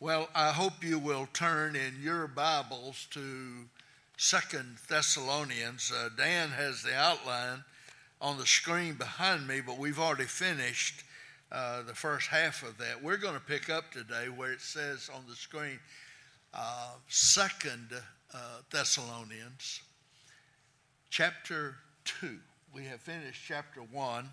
Well, I hope you will turn in your Bibles to 2 Thessalonians. Dan has the outline on the screen behind me, but we've already finished the first half of that. We're going to pick up today where it says on the screen, 2 Thessalonians, chapter 2. We have finished chapter 1.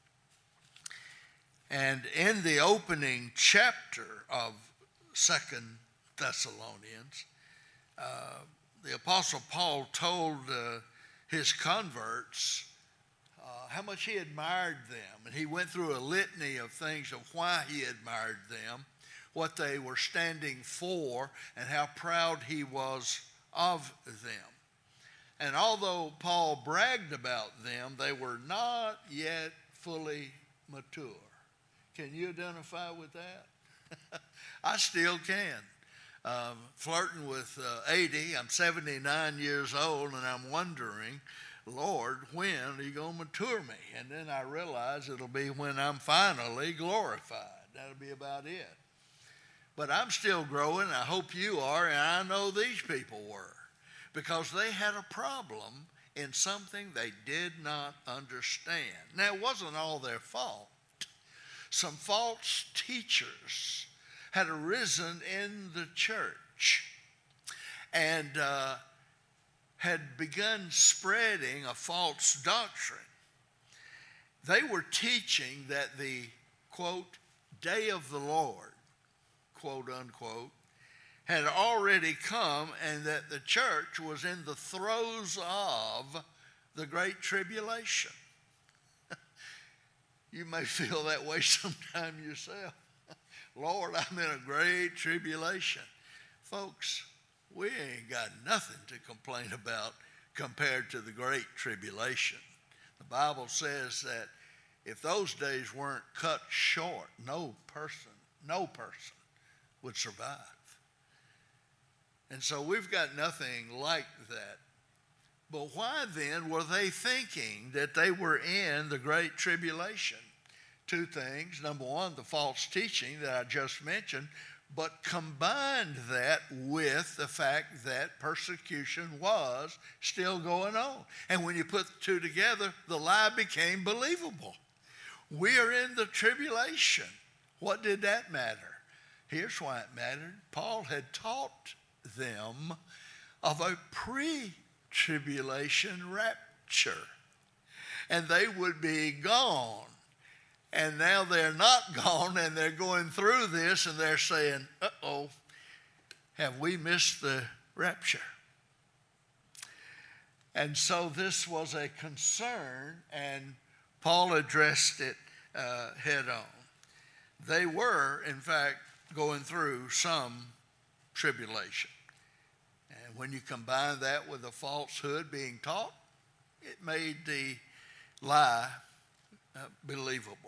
And in the opening chapter of 2 Thessalonians, the Apostle Paul told his converts how much he admired them. And he went through a litany of things of why he admired them, what they were standing for, and how proud he was of them. And although Paul bragged about them, they were not yet fully mature. Can you identify with that? I still can. Flirting with 80, I'm 79 years old, and I'm wondering, Lord, when are you going to mature me? And then I realize it'll be when I'm finally glorified. That'll be about it. But I'm still growing. I hope you are, and I know these people were, because they had a problem in something they did not understand. Now, it wasn't all their fault. Some false teachers had arisen in the church and had begun spreading a false doctrine. They were teaching that the, quote, day of the Lord, quote unquote, had already come and that the church was in the throes of the Great Tribulation. You may feel that way sometime yourself. Lord, I'm in a great tribulation. Folks, we ain't got nothing to complain about compared to the great tribulation. The Bible says that if those days weren't cut short, no person would survive. And so we've got nothing like that. But why then were they thinking that they were in the Great Tribulation? Two things. Number one, the false teaching that I just mentioned, but combined that with the fact that persecution was still going on. And when you put the two together, the lie became believable. We are in the tribulation. What did that matter? Here's why it mattered. Paul had taught them of a pre-tribulation rapture, and they would be gone. And now they're not gone, and they're going through this, and they're saying, uh-oh, have we missed the rapture? And so this was a concern, and Paul addressed it head on. They were, in fact, going through some tribulation. And when you combine that with the falsehood being taught, it made the lie believable.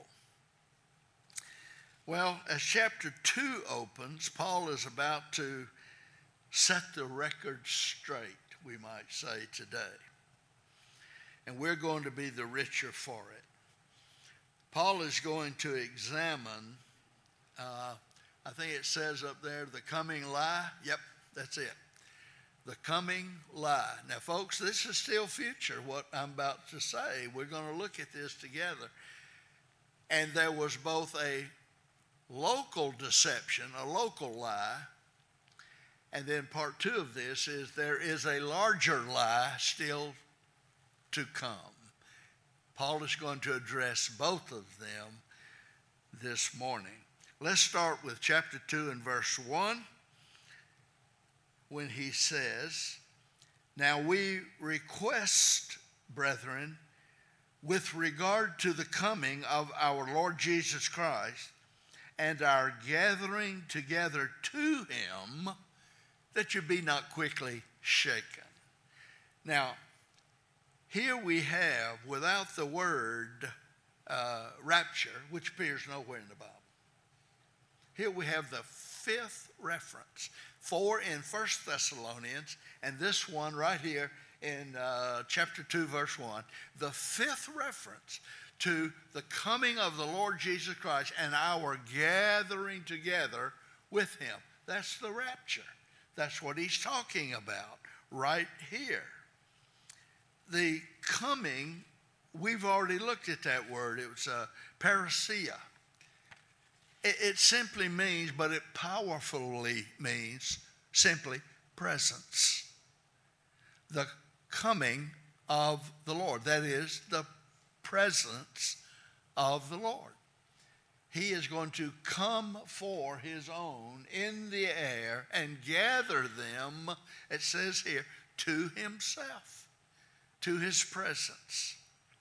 Well, as chapter 2 opens, Paul is about to set the record straight, we might say today. And we're going to be the richer for it. Paul is going to examine, I think it says up there, the coming lie. Yep, that's it. The coming lie. Now, folks, this is still future, what I'm about to say. We're going to look at this together. And there was both a local deception, a local lie, and then part 2 of this is there is a larger lie still to come. Paul is going to address both of them this morning. Let's start with chapter 2 and verse 1 when he says, "Now we request, brethren, with regard to the coming of our Lord Jesus Christ and our gathering together to him, that you be not quickly shaken." Now, here we have, without the word rapture, which appears nowhere in the Bible, here we have the 5th reference. 4 in 1 Thessalonians, and this one right here in chapter 2, verse 1. The 5th reference to the coming of the Lord Jesus Christ and our gathering together with him. That's the rapture. That's what he's talking about right here. The coming, we've already looked at that word. It was parousia. It simply means, but it powerfully means simply presence. The coming of the Lord. That is, the presence of the Lord. He is going to come for his own in the air and gather them, it says here, to himself, to his presence.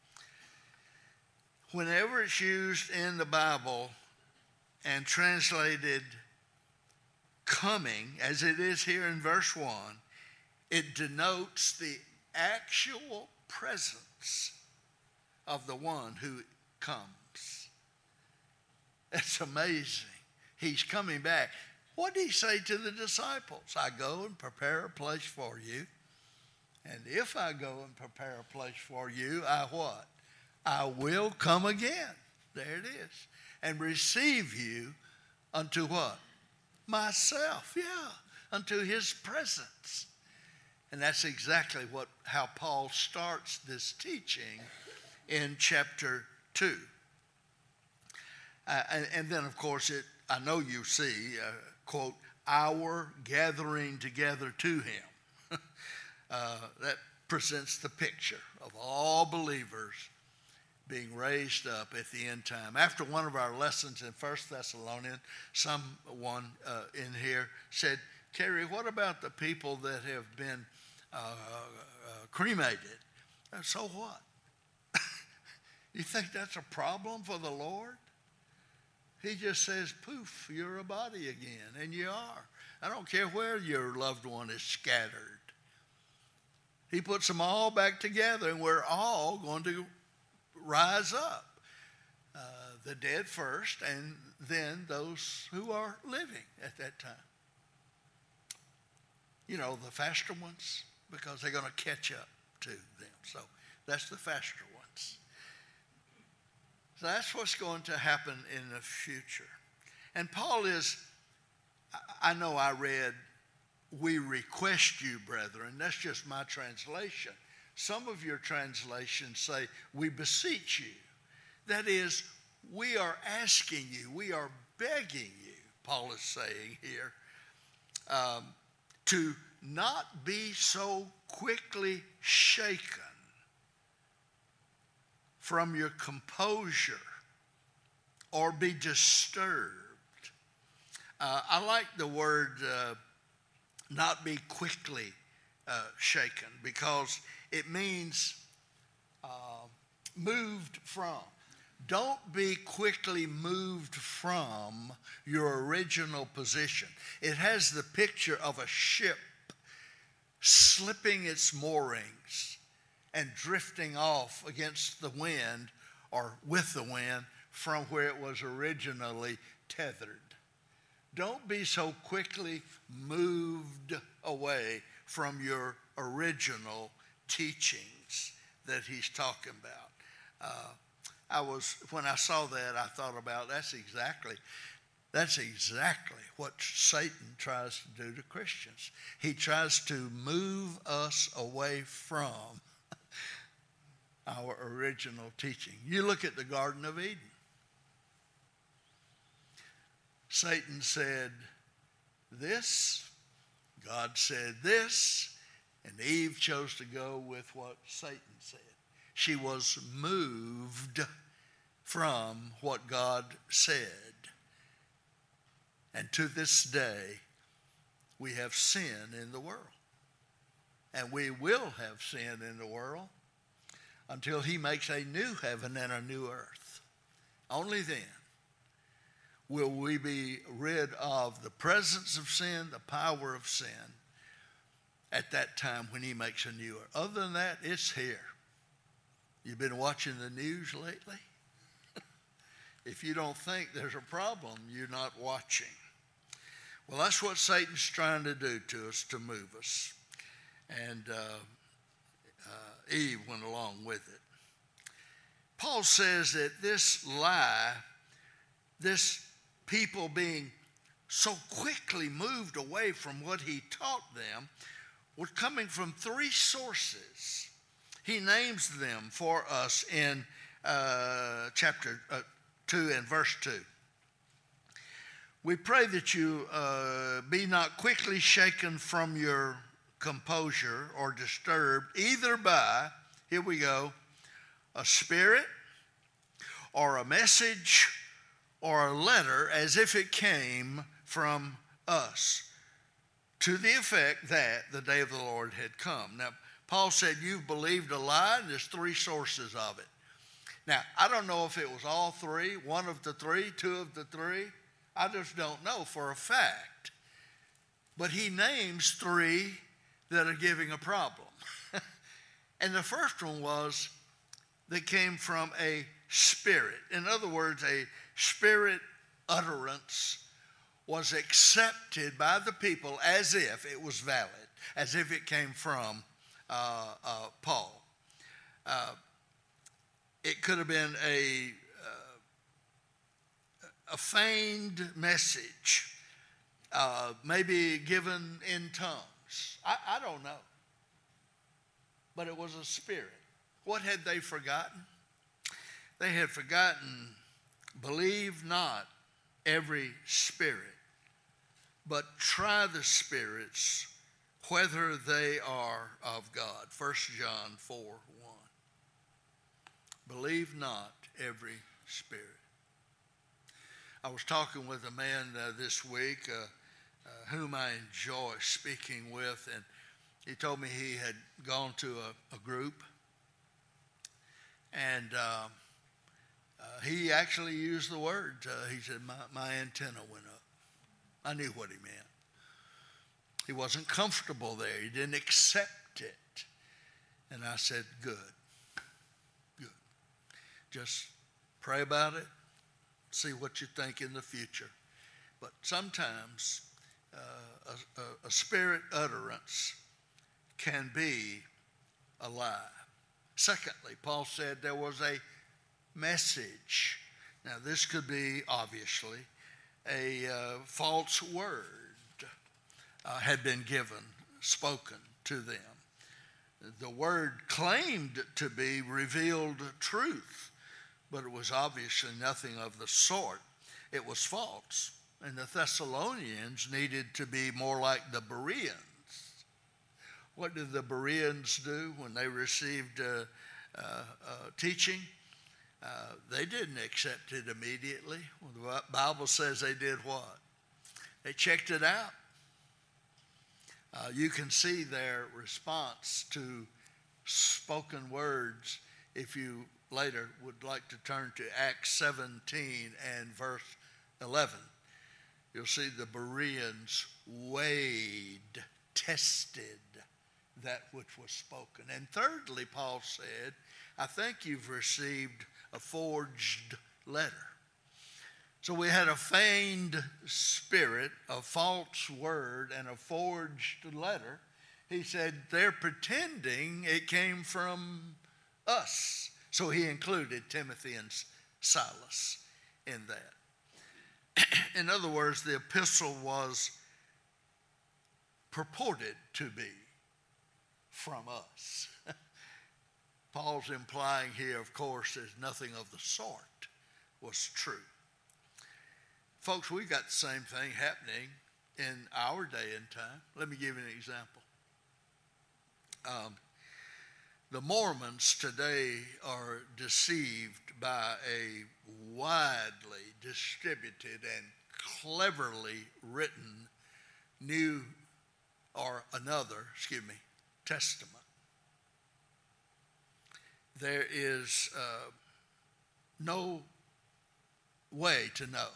Whenever it's used in the Bible and translated coming, as it is here in verse 1, it denotes the actual presence of the one who comes. It's amazing. He's coming back. What did he say to the disciples? I go and prepare a place for you. And if I go and prepare a place for you, I what? I will come again. There it is. And receive you unto what? Myself. Yeah. Unto his presence. And that's exactly how Paul starts this teaching in chapter 2. And then, of course, I know you see, quote, our gathering together to him. That presents the picture of all believers being raised up at the end time. After one of our lessons in 1 Thessalonians, someone in here said, Kerry, what about the people that have been cremated? So what? You think that's a problem for the Lord? He just says, poof, you're a body again, and you are. I don't care where your loved one is scattered. He puts them all back together, and we're all going to rise up. The dead first, and then those who are living at that time. You know, the faster ones, because they're going to catch up to them. So that's the faster ones. So that's what's going to happen in the future. And Paul is, I know I read, we request you, brethren. That's just my translation. Some of your translations say, we beseech you. That is, we are asking you, we are begging you, Paul is saying here, to not be so quickly shaken from your composure or be disturbed. I like the word not be quickly shaken, because it means moved from. Don't be quickly moved from your original position. It has the picture of a ship slipping its moorings and drifting off against the wind or with the wind from where it was originally tethered. Don't be so quickly moved away from your original teachings that he's talking about. When I saw that, I thought about that's exactly what Satan tries to do to Christians. He tries to move us away from our original teaching. You look at the Garden of Eden. Satan said this, God said this, and Eve chose to go with what Satan said. She was moved from what God said. And to this day, we have sin in the world. And we will have sin in the world until he makes a new heaven and a new earth. Only then will we be rid of the presence of sin, the power of sin, at that time when he makes a new earth. Other than that, it's here. You've been watching the news lately? If you don't think there's a problem, you're not watching. Well, that's what Satan's trying to do to us, to move us. And Eve went along with it. Paul says that this lie, this people being so quickly moved away from what he taught them were coming from three sources. He names them for us in chapter 2 and verse 2. We pray that you be not quickly shaken from your composure or disturbed either by, here we go, a spirit or a message or a letter as if it came from us, to the effect that the day of the Lord had come. Now, Paul said, you've believed a lie, and there's three sources of it. Now, I don't know if it was all three, one of the three, two of the three. I just don't know for a fact. But he names three that are giving a problem. And the first one was that came from a spirit. In other words, a spirit utterance was accepted by the people as if it was valid, as if it came from Paul. It could have been a feigned message, maybe given in tongues. I don't know. But it was a spirit. What had they forgotten? They had forgotten, believe not every spirit, but try the spirits whether they are of God. 1 John 4:1. Believe not every spirit. I was talking with a man this week whom I enjoy speaking with, and he told me he had gone to a group, and he actually used the word. He said, my antenna went up. I knew what he meant. He wasn't comfortable there. He didn't accept it. And I said, good. Just pray about it. See what you think in the future. But sometimes a spirit utterance can be a lie. Secondly, Paul said there was a message. Now, this could be, obviously, a false word had been given, spoken to them. The word claimed to be revealed truth, but it was obviously nothing of the sort. It was false. And the Thessalonians needed to be more like the Bereans. What did the Bereans do when they received teaching? They didn't accept it immediately. Well, the Bible says they did what? They checked it out. You can see their response to spoken words if you later would like to turn to Acts 17 and verse 11. You'll see the Bereans weighed, tested that which was spoken. And thirdly, Paul said, I think you've received a forged letter. So we had a feigned spirit, a false word, and a forged letter. He said they're pretending it came from us. So he included Timothy and Silas in that. In other words, the epistle was purported to be from us. Paul's implying here, of course, that nothing of the sort was true. Folks, we've got the same thing happening in our day and time. Let me give you an example. The Mormons today are deceived by a widely distributed and cleverly written Testament. There is no way to know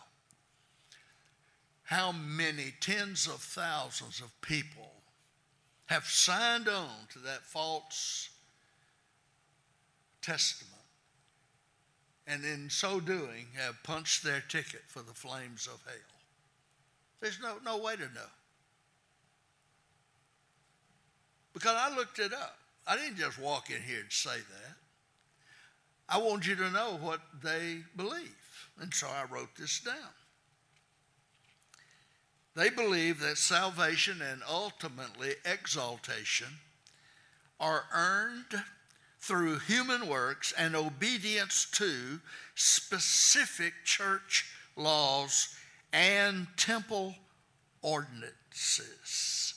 how many tens of thousands of people have signed on to that false testament, and in so doing have punched their ticket for the flames of hell. There's no way to know. Because I looked it up. I didn't just walk in here and say that. I want you to know what they believe. And so I wrote this down. They believe that salvation and ultimately exaltation are earned through human works and obedience to specific church laws and temple ordinances.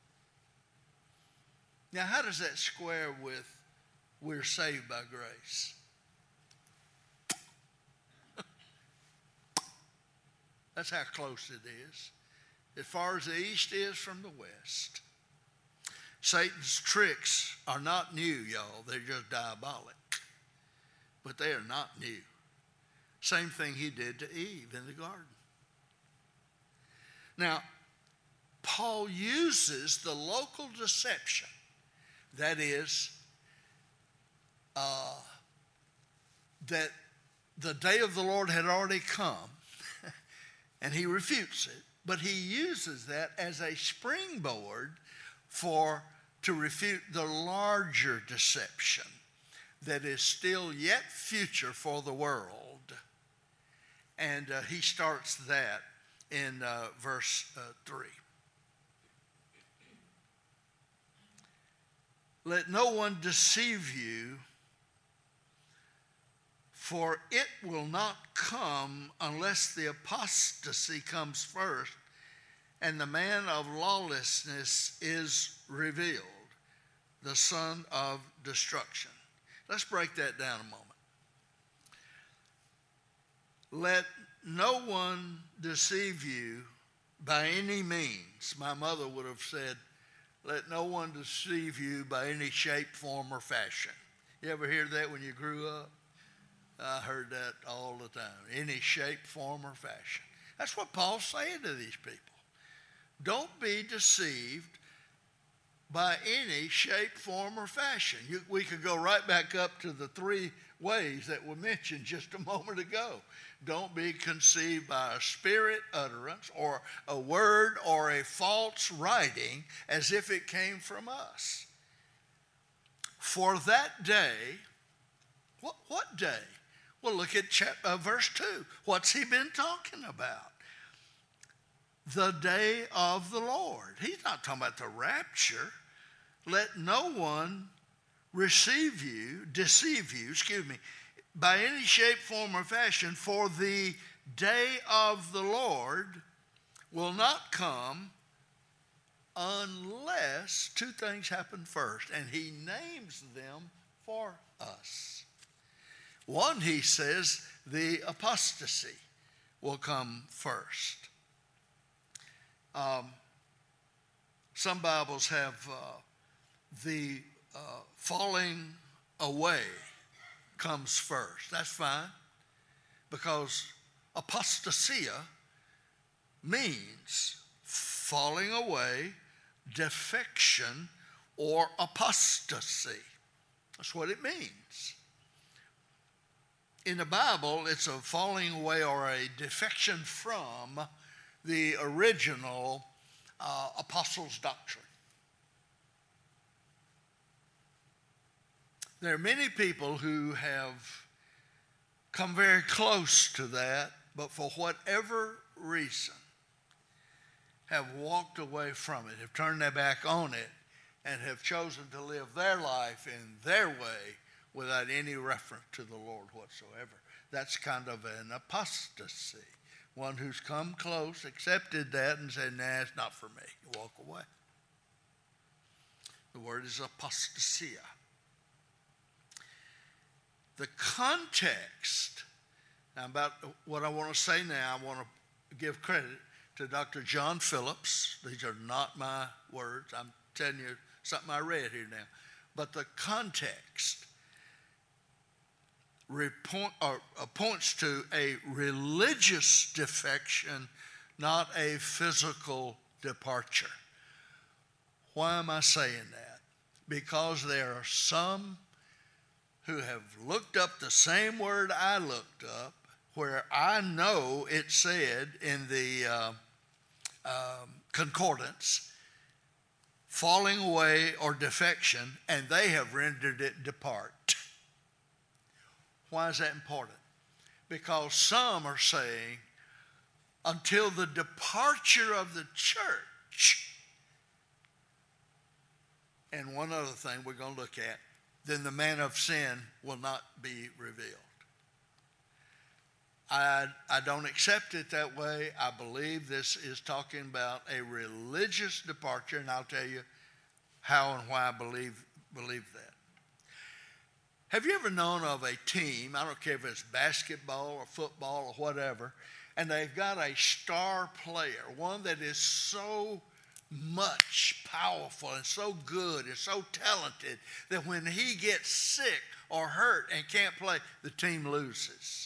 Now, how does that square with we're saved by grace? That's how close it is. As far as the east is from the west. Satan's tricks are not new, y'all. They're just diabolic. But they are not new. Same thing he did to Eve in the garden. Now, Paul uses the local deception, that is, that the day of the Lord had already come, and he refutes it, but he uses that as a springboard to refute the larger deception that is still yet future for the world. And he starts that in verse 3. Let no one deceive you, for it will not come unless the apostasy comes first and the man of lawlessness is revealed, the son of destruction. Let's break that down a moment. Let no one deceive you by any means. My mother would have said, let no one deceive you by any shape, form, or fashion. You ever hear that when you grew up? I heard that all the time. Any shape, form, or fashion. That's what Paul's saying to these people. Don't be deceived by any shape, form, or fashion. We could go right back up to the three ways that were mentioned just a moment ago. Don't be conceived by a spirit utterance or a word or a false writing as if it came from us. For that day, what day? Well, look at verse 2. What's he been talking about? The day of the Lord. He's not talking about the rapture. Let no one deceive you, by any shape, form, or fashion, for the day of the Lord will not come unless two things happen first. And he names them for us. One, he says, the apostasy will come first. Some Bibles have the falling away comes first. That's fine, because apostasia means falling away, defection, or apostasy. That's what it means. In the Bible, it's a falling away or a defection from the original apostles' doctrine. There are many people who have come very close to that, but for whatever reason have walked away from it, have turned their back on it, and have chosen to live their life in their way without any reference to the Lord whatsoever. That's kind of an apostasy. One who's come close, accepted that, and said, nah, it's not for me. You walk away. The word is apostasia. The context, now about what I want to say now, I want to give credit to Dr. John Phillips. These are not my words. I'm telling you something I read here now. But the context points to a religious defection, not a physical departure. Why am I saying that? Because there are some who have looked up the same word I looked up, where I know it said in the concordance, falling away or defection, and they have rendered it depart. Why is that important? Because some are saying until the departure of the church. And one other thing we're going to look at, then the man of sin will not be revealed. I don't accept it that way. I believe this is talking about a religious departure, and I'll tell you how and why I believe that. Have you ever known of a team, I don't care if it's basketball or football or whatever, and they've got a star player, one that is so much powerful and so good and so talented that when he gets sick or hurt and can't play, the team loses.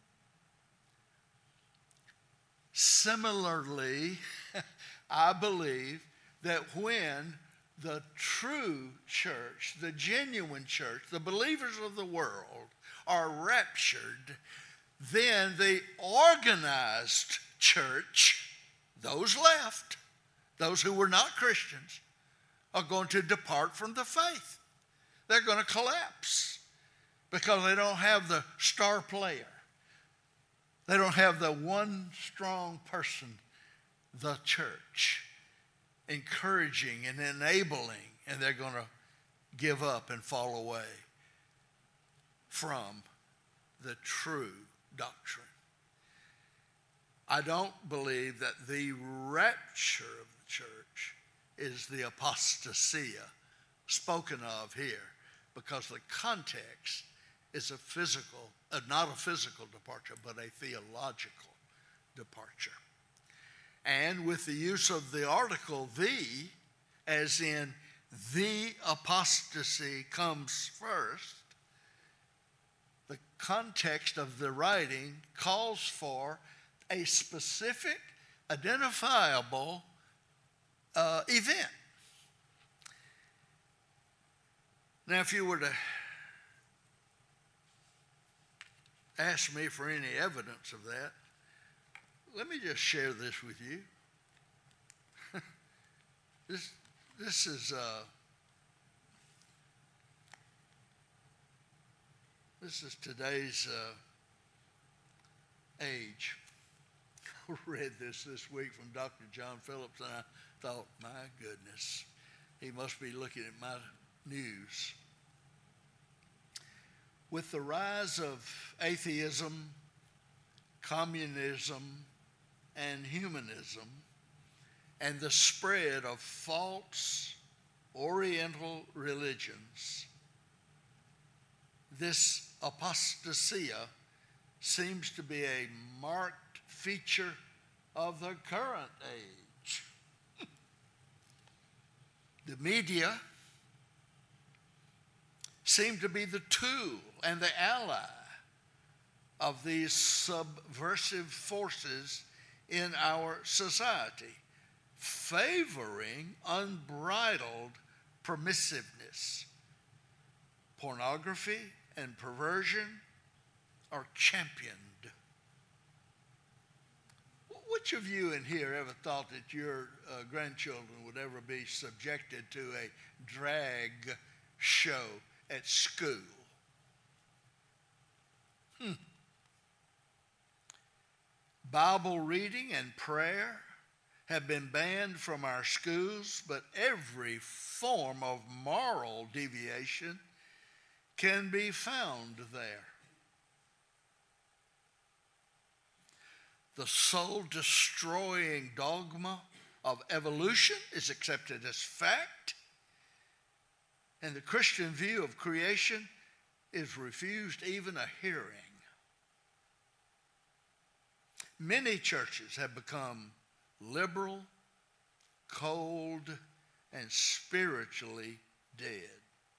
Similarly, I believe that when the true church, the genuine church, the believers of the world are raptured, then the organized church, those left, those who were not Christians, are going to depart from the faith. They're going to collapse because they don't have the star player. They don't have the one strong person, the church, encouraging and enabling, and they're going to give up and fall away from the true doctrine. I don't believe that the rapture of the church is the apostasia spoken of here, because the context is a physical, not a physical departure, but a theological departure. And with the use of the article the, as in the apostasy comes first, the context of the writing calls for a specific, identifiable event. Now, if you were to ask me for any evidence of that, let me just share this with you. This is today's age. I read this week from Dr. John Phillips, and I thought, my goodness, he must be looking at my news. With the rise of atheism, communism, and humanism, and the spread of false Oriental religions, this apostasia seems to be a marked feature of the current age. The media seem to be the tool and the ally of these subversive forces in our society, favoring unbridled permissiveness. Pornography and perversion are championed. Which of you in here ever thought that your grandchildren would ever be subjected to a drag show at school? Bible reading and prayer have been banned from our schools, but every form of moral deviation can be found there. The soul-destroying dogma of evolution is accepted as fact, and the Christian view of creation is refused even a hearing. Many churches have become liberal, cold, and spiritually dead.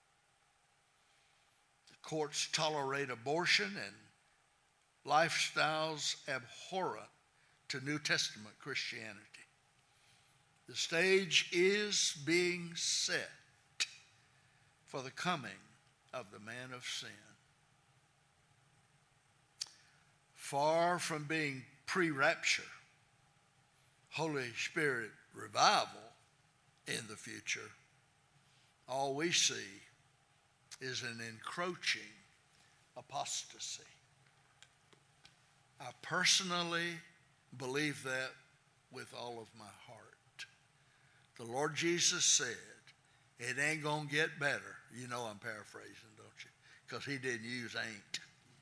The courts tolerate abortion and lifestyles abhorrent to New Testament Christianity. The stage is being set for the coming of the man of sin. Far from being pre-rapture, Holy Spirit revival in the future, all we see is an encroaching apostasy. I personally believe that with all of my heart. The Lord Jesus said, it ain't going to get better. You know I'm paraphrasing, don't you? Because he didn't use ain't.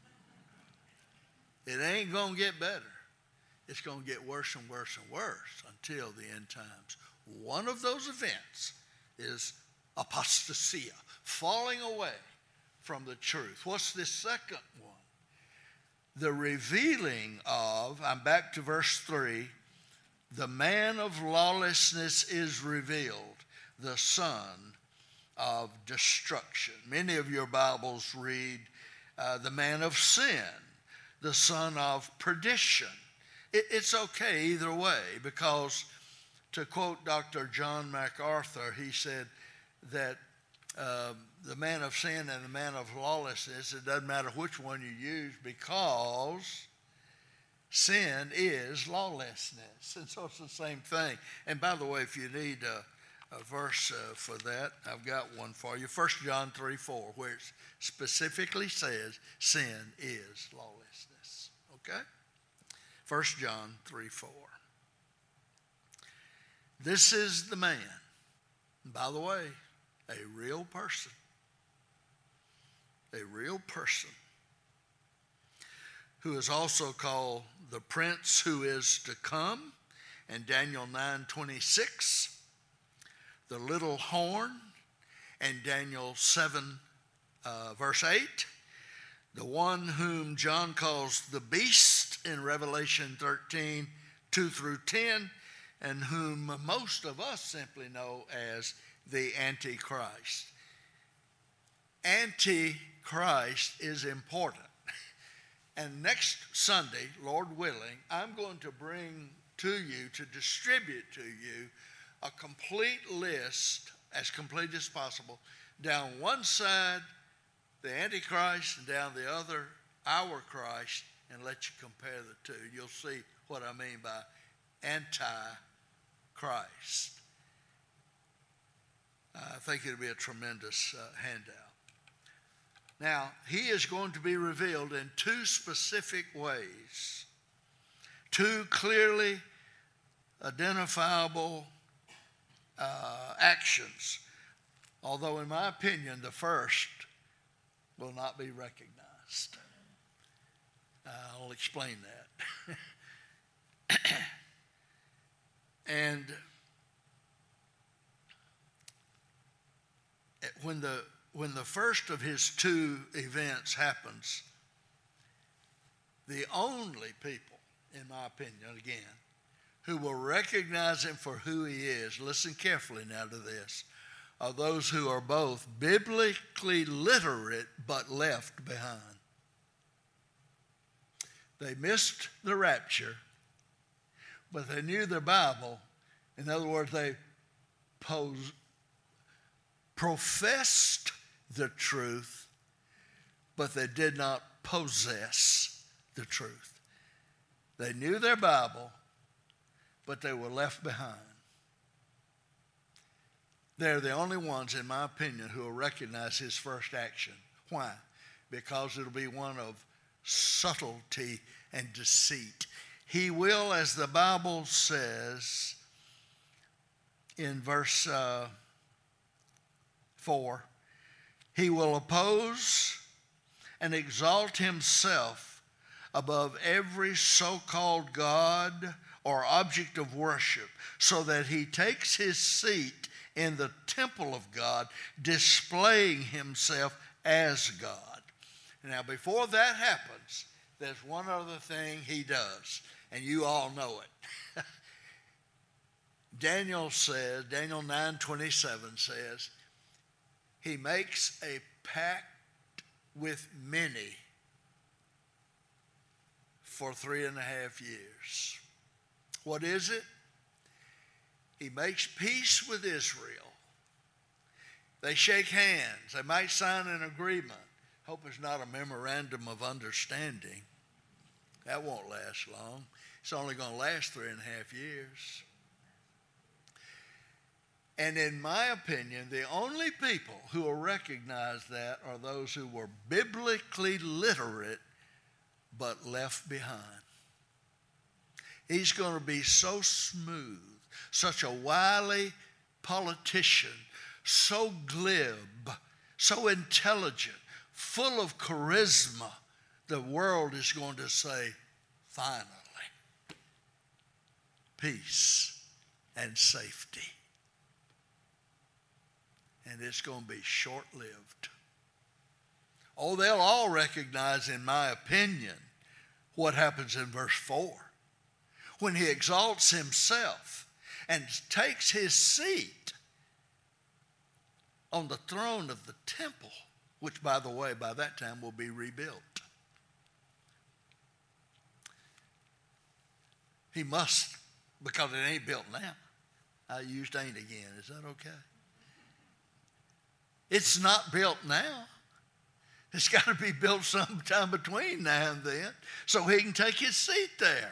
It ain't going to get better. It's going to get worse and worse and worse until the end times. One of those events is apostasia, falling away from the truth. What's this second one? The revealing of, I'm back to verse 3, the man of lawlessness is revealed, the son of destruction. Many of your Bibles read the man of sin, the son of perdition. It's okay either way, because to quote Dr. John MacArthur, he said that the man of sin and the man of lawlessness, it doesn't matter which one you use, because sin is lawlessness. And so it's the same thing. And by the way, if you need a verse for that, I've got one for you. 1 John 3:4, where it specifically says sin is lawlessness. Okay? 1 John 3:4. This is the man, by the way, a real person, who is also called the Prince who is to come, and Daniel 9:26, the little horn, and Daniel 7, verse 8, the one whom John calls the beast in Revelation 13, 2 through 10, and whom most of us simply know as the Antichrist. Antichrist is important. And next Sunday, Lord willing, I'm going to bring to you, to distribute to you, a complete list, as complete as possible. Down one side, the Antichrist, and down the other, our Christ, and let you compare the two. You'll see what I mean by Antichrist. I think it'll be a tremendous handout. Now, he is going to be revealed in two specific ways, two clearly identifiable actions, although in my opinion the first will not be recognized. I'll explain that. And when the first of his two events happens, the only people, in my opinion, again, who will recognize him for who he is, listen carefully now to this, are those who are both biblically literate but left behind. They missed the rapture, but they knew their Bible. In other words, they professed the truth, but they did not possess the truth. They knew their Bible, but they were left behind. They're the only ones, in my opinion, who will recognize his first action. Why? Because it'll be one of subtlety and deceit. He will, as the Bible says in verse 4, he will oppose and exalt himself above every so-called God or object of worship, so that he takes his seat in the temple of God, displaying himself as God. Now, before that happens, there's one other thing he does, and you all know it. Daniel 9:27 says, he makes a pact with many for 3.5 years. What is it? He makes peace with Israel. They shake hands. They might sign an agreement. Hope it's not a memorandum of understanding. That won't last long. It's only going to last 3.5 years. And in my opinion, the only people who will recognize that are those who were biblically literate but left behind. He's going to be so smooth, such a wily politician, so glib, so intelligent, full of charisma, the world is going to say, finally, peace and safety. And it's going to be short-lived. Oh, they'll all recognize, in my opinion, what happens in verse 4. When he exalts himself and takes his seat on the throne of the temple, which, by the way, by that time will be rebuilt. He must, because it ain't built now. I used ain't again. Is that okay? It's not built now. It's got to be built sometime between now and then so he can take his seat there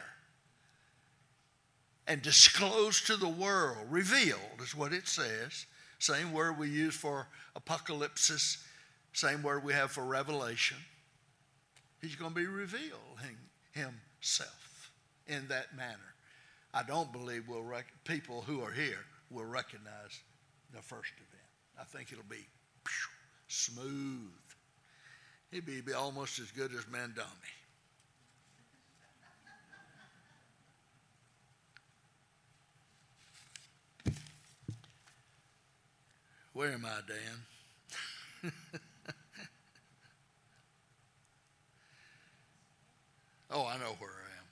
and disclose to the world. Revealed is what it says. Same word we use for apocalypse, same word we have for revelation. He's going to be revealing himself in that manner. I don't believe people who are here will recognize the first event. I think it'll be smooth. He'd be almost as good as Mandami. Where am I, Dan? Oh, I know where I am.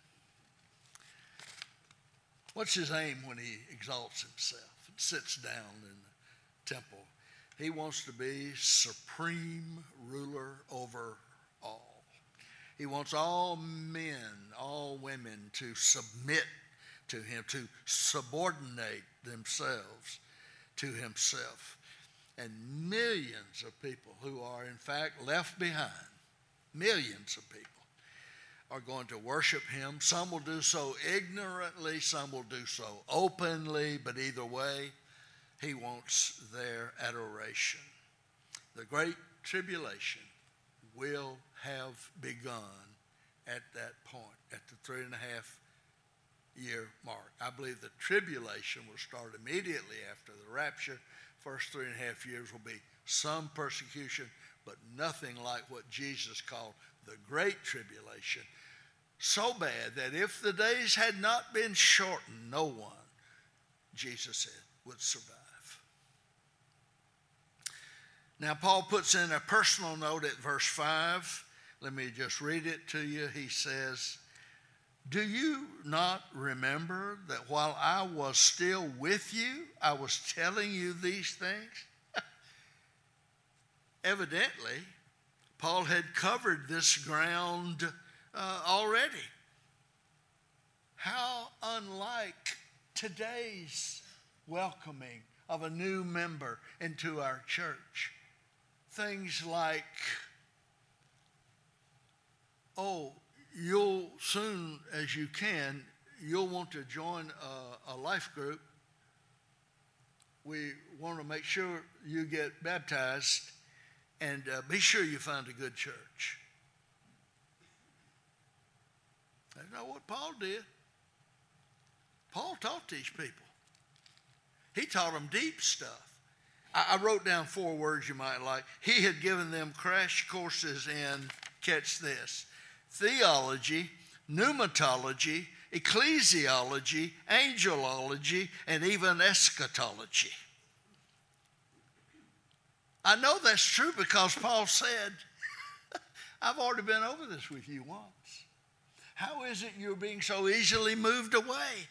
What's his aim when he exalts himself and sits down in the temple? He wants to be supreme ruler over all. He wants all men, all women to submit to him, to subordinate themselves to himself. And millions of people who are in fact left behind, millions of people, are going to worship him. Some will do so ignorantly, some will do so openly, but either way, he wants their adoration. The great tribulation will have begun at that point, at the 3.5 year mark. I believe the tribulation will start immediately after the rapture. First 3.5 years will be some persecution, but nothing like what Jesus called the great tribulation. So bad that if the days had not been shortened, no one, Jesus said, would survive. Now, Paul puts in a personal note at verse 5. Let me just read it to you. He says, "Do you not remember that while I was still with you, I was telling you these things?" Evidently, Paul had covered this ground already. How unlike today's welcoming of a new member into our church. Things like, oh, you'll soon as you can, you'll want to join a life group. We want to make sure you get baptized and be sure you find a good church. That's not what Paul did. Paul taught these people. He taught them deep stuff. I wrote down 4 words you might like. He had given them crash courses in, catch this, theology, pneumatology, ecclesiology, angelology, and even eschatology. I know that's true because Paul said, I've already been over this with you once. How is it you're being so easily moved away?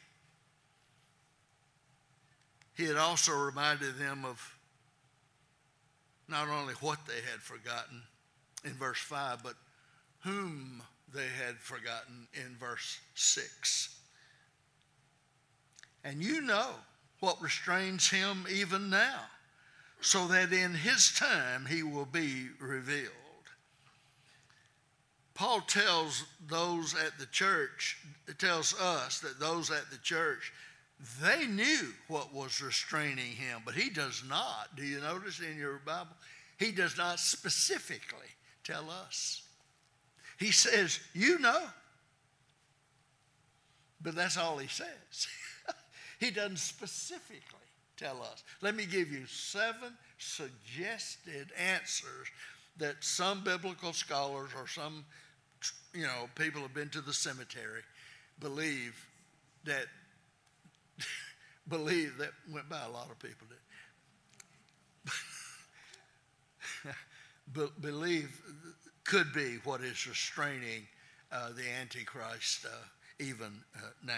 He had also reminded them of not only what they had forgotten in verse 5, but whom they had forgotten in verse 6. And you know what restrains him even now, so that in his time he will be revealed. Paul tells those at the church, it tells us that those at the church, they knew what was restraining him, but he does not. Do you notice in your Bible? He does not specifically tell us. He says, you know. But that's all he says. He doesn't specifically tell us. Let me give you 7 suggested answers that some biblical scholars or some, people who've been to the cemetery believe that went by a lot of people that believe could be what is restraining the Antichrist even now.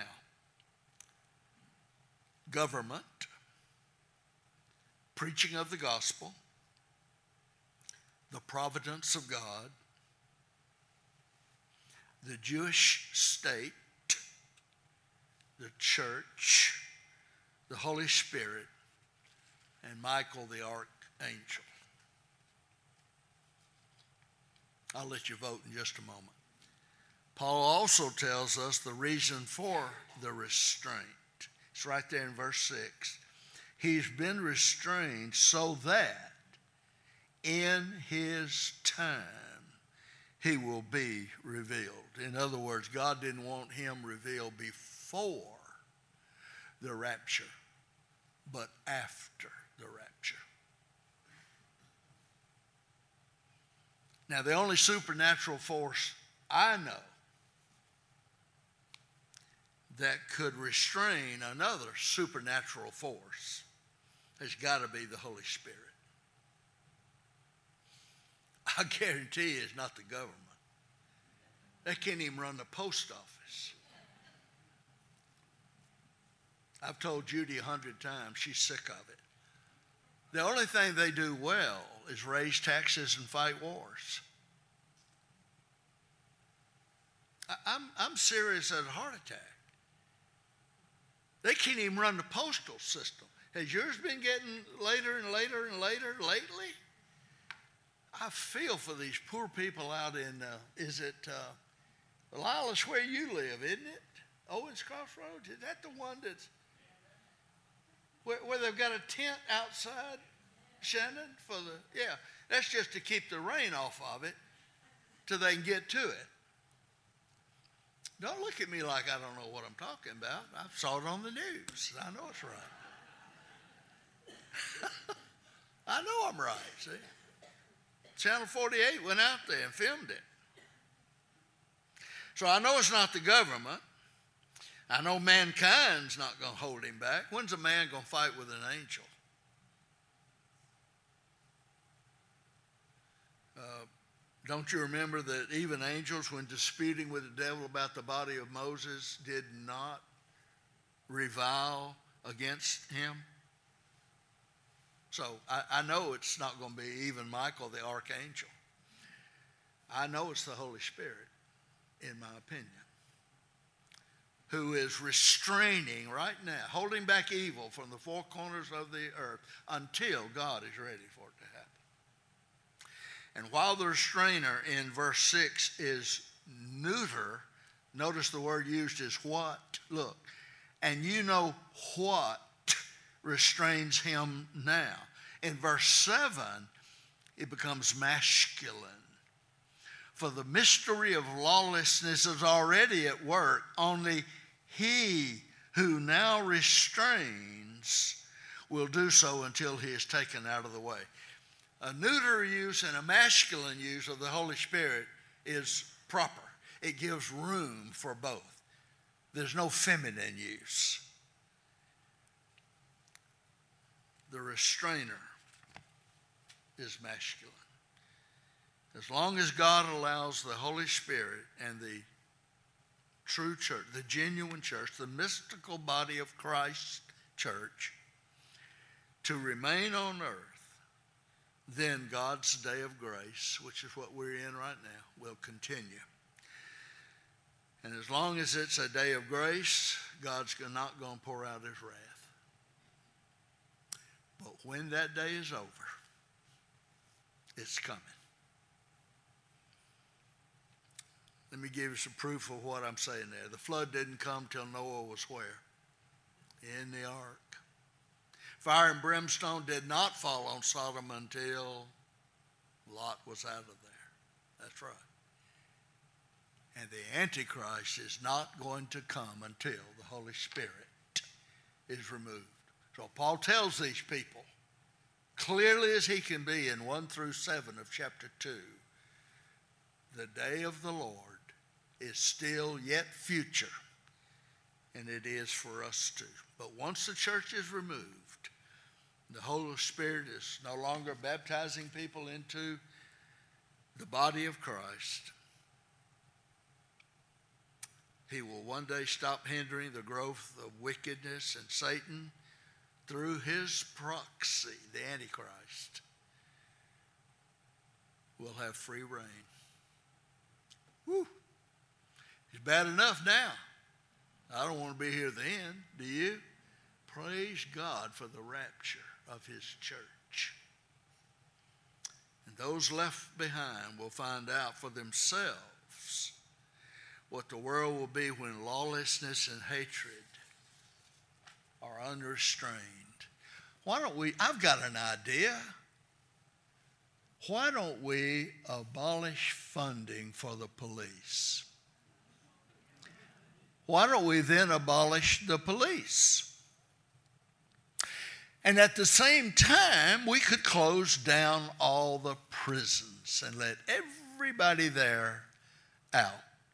Government, preaching of the gospel, the providence of God, the Jewish state, the church, the Holy Spirit, and Michael the archangel. I'll let you vote in just a moment. Paul also tells us the reason for the restraint. It's right there in verse 6. He's been restrained so that in his time he will be revealed. In other words, God didn't want him revealed before the rapture, but after the rapture. Now, the only supernatural force I know that could restrain another supernatural force has got to be the Holy Spirit. I guarantee you it's not the government. They can't even run the post office. I've told Judy 100 times, she's sick of it. The only thing they do well is raise taxes and fight wars. I'm serious as a heart attack. They can't even run the postal system. Has yours been getting later and later and later lately? I feel for these poor people out in, Lila's where you live, isn't it? Owens Crossroads? Is that the one that's, where they've got a tent outside, Shannon, for the, yeah. That's just to keep the rain off of it till they can get to it. Don't look at me like I don't know what I'm talking about. I saw it on the news. I know it's right. I know I'm right, see. Channel 48 went out there and filmed it. So I know it's not the government. I know mankind's not going to hold him back. When's a man going to fight with an angel? Don't you remember that even angels, when disputing with the devil about the body of Moses, did not revile against him? So I know it's not going to be even Michael the archangel. I know it's the Holy Spirit, in my opinion, who is restraining right now, holding back evil from the four corners of the earth until God is ready for it to happen. And while the restrainer in verse 6 is neuter, notice the word used is what? Look, and you know what restrains him now. In verse 7, it becomes masculine. For the mystery of lawlessness is already at work, only he who now restrains will do so until he is taken out of the way. A neuter use and a masculine use of the Holy Spirit is proper. It gives room for both. There's no feminine use. The restrainer is masculine. As long as God allows the Holy Spirit and the true church, the genuine church, the mystical body of Christ's church, to remain on earth, then God's day of grace, which is what we're in right now, will continue. And as long as it's a day of grace, God's not going to pour out his wrath. But when that day is over, it's coming. Let me give you some proof of what I'm saying there. The flood didn't come till Noah was where? In the ark. Fire and brimstone did not fall on Sodom until Lot was out of there. That's right. And the Antichrist is not going to come until the Holy Spirit is removed. So Paul tells these people, clearly as he can be in 1 through 7 of chapter 2, the day of the Lord is still yet future, and it is for us too. But once the church is removed, the Holy Spirit is no longer baptizing people into the body of Christ. He will one day stop hindering the growth of wickedness and Satan through his proxy, the Antichrist, will have free reign. Whew. It's bad enough now. I don't want to be here then, do you? Praise God for the rapture of his church. And those left behind will find out for themselves what the world will be when lawlessness and hatred are unrestrained. Why don't we, I've got an idea. Why don't we abolish funding for the police? Why don't we then abolish the police? And at the same time, we could close down all the prisons and let everybody there out.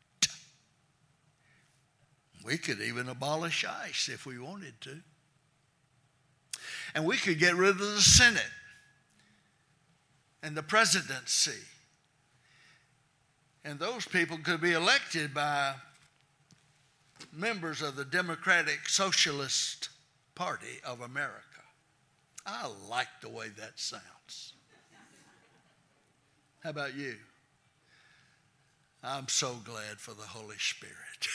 We could even abolish ICE if we wanted to. And we could get rid of the Senate and the presidency. And those people could be elected by members of the Democratic Socialist Party of America. I like the way that sounds. How about you? I'm so glad for the Holy Spirit.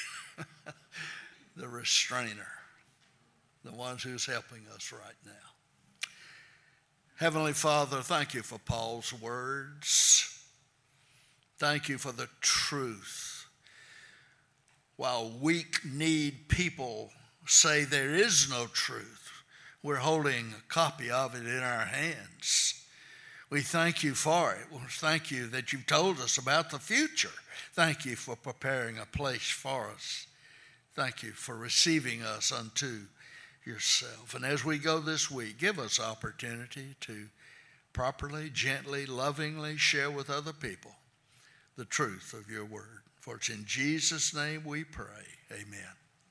The restrainer, the one who's helping us right now. Heavenly Father, thank you for Paul's words. Thank you for the truth. While weak-kneed people say there is no truth, we're holding a copy of it in our hands. We thank you for it. We thank you that you've told us about the future. Thank you for preparing a place for us. Thank you for receiving us unto yourself. And as we go this week, give us opportunity to properly, gently, lovingly share with other people the truth of your word. For it's in Jesus' name we pray. Amen.